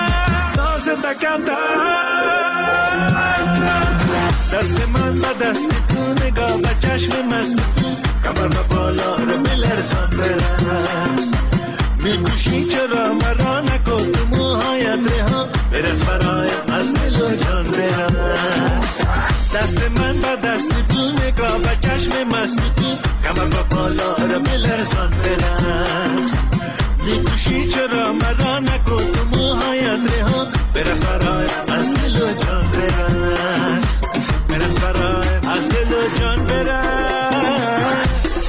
دست من با دست تو نگاه با چشم مست کمر با بالا رو بلرزان برس میکوشی چرا مرا نکن تو موهایت رها برس برایم از دل و جان برس دست من با دست تو نگاه با چشم مست کمر با بالا رو بلرزان برس میکوشی چرا مرا نکن تو موهایت رها برس برایم از دل و جان برس برس برایم از دل و جان برس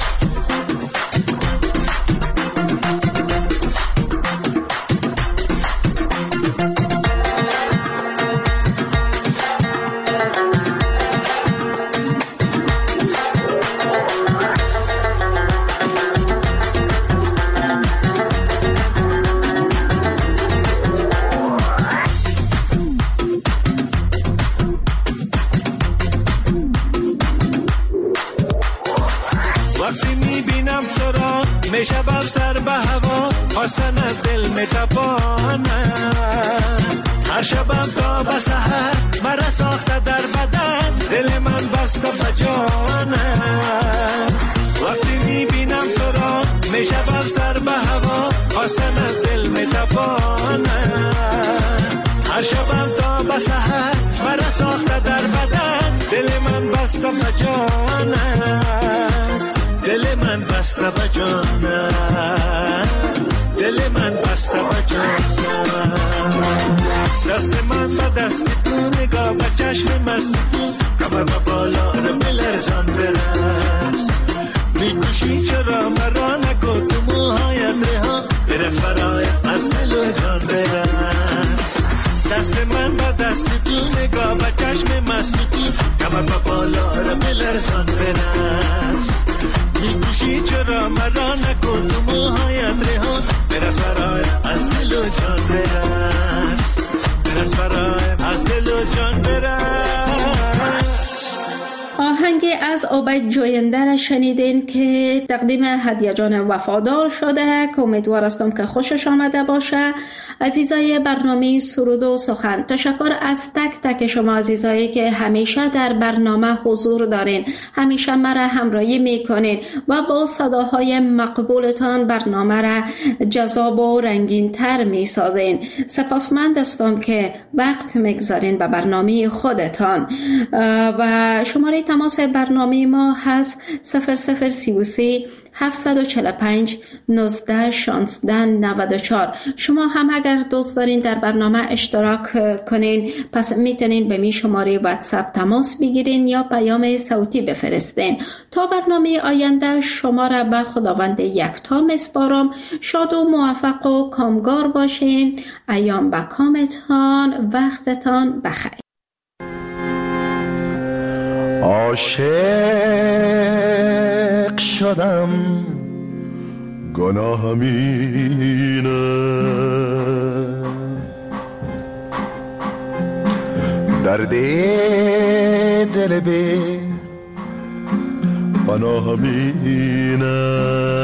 میشبم سر به هوا خواستن دل میتپانه هر شبم تا به سحر مرا ساخته در بدن دل من بسته به جانه وقتی میبینم تو را میشبم سر به هوا خواستن دل میتپانه هر شبم تا به سحر مرا ساخته در بدن دل من بسته به جانه دل من بسته به جانه دل من بسته به جانه دست من به دست تو نگاه به چشم مست کمر به بالا رو بلرزان برس میکوشی چرا مرا نکن تو موهایت رها برس برایم از دل و جان برس دست من به دست تو نگاه به چشم مست لرزان برس میکوشی چرا مرا نکن تو موهایت ریحان برس برایم از دل و جان برس برس برایم از دل و جان برس. آهنگ از عبید جوینده را شنیدین که تقدیم هدیه جان وفادار شده که امیدوار هستم که خوشش آمده باشه. عزیزای برنامه سرود و سخن، تشکر از تک تک شما عزیزایی که همیشه در برنامه حضور دارین، همیشه مرا همراهی میکنین و با صداهای مقبولتان برنامه را جذاب و رنگین تر میسازین. سپاسمند هستم که وقت میگذارین به برنامه خودتان. و شماره تماس برنامه ما هست 0033 745 19 16 94. شما هم اگر دوست دارین در برنامه اشتراک کنین پس میتونین به می شماره واتساپ تماس بگیرین یا پیام صوتی بفرستین. تا برنامه آینده شما را به خداوند یکتا میسپارم. شاد و موفق و کامگار باشین. ایام به کامتان، وقتتان بخیر. عاشق شدم گناهم اینه، درد دل بی پناهم اینه.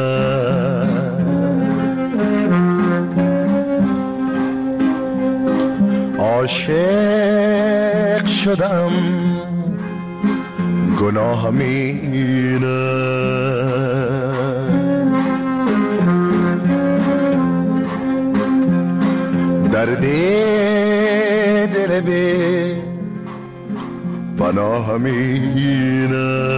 عاشق شدم گناهم اینه، درد دل بی پناهم اینه.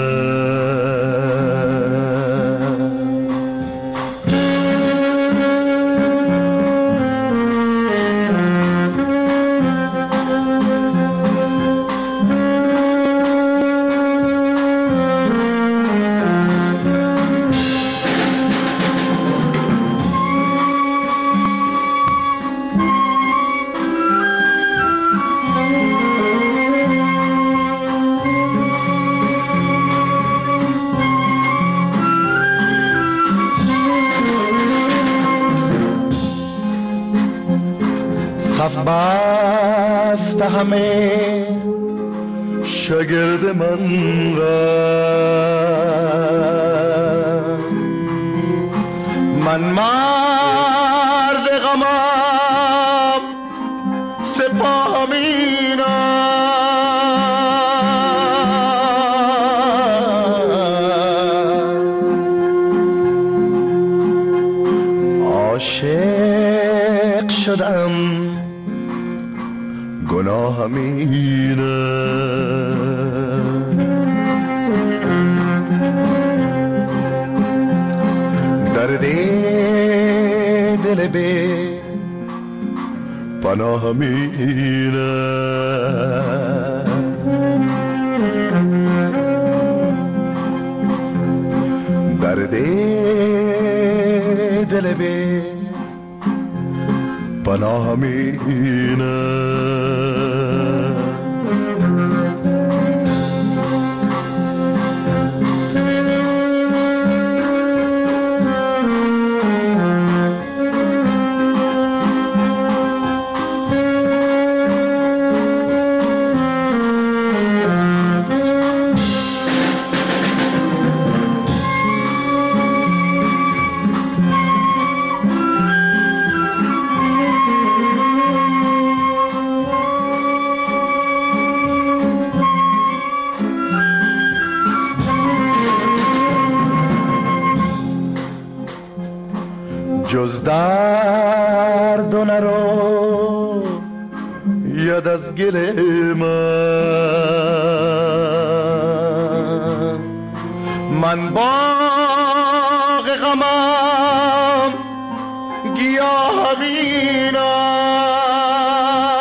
بست همه شاگرد من من مرد غمم سپاهم عاشق شدم گناهم اینه، درد دل بی پناهم اینه. درد دل بی پناهم اینه. جز درد و نرو یاد از گل من باغ غمم گیاه همینم.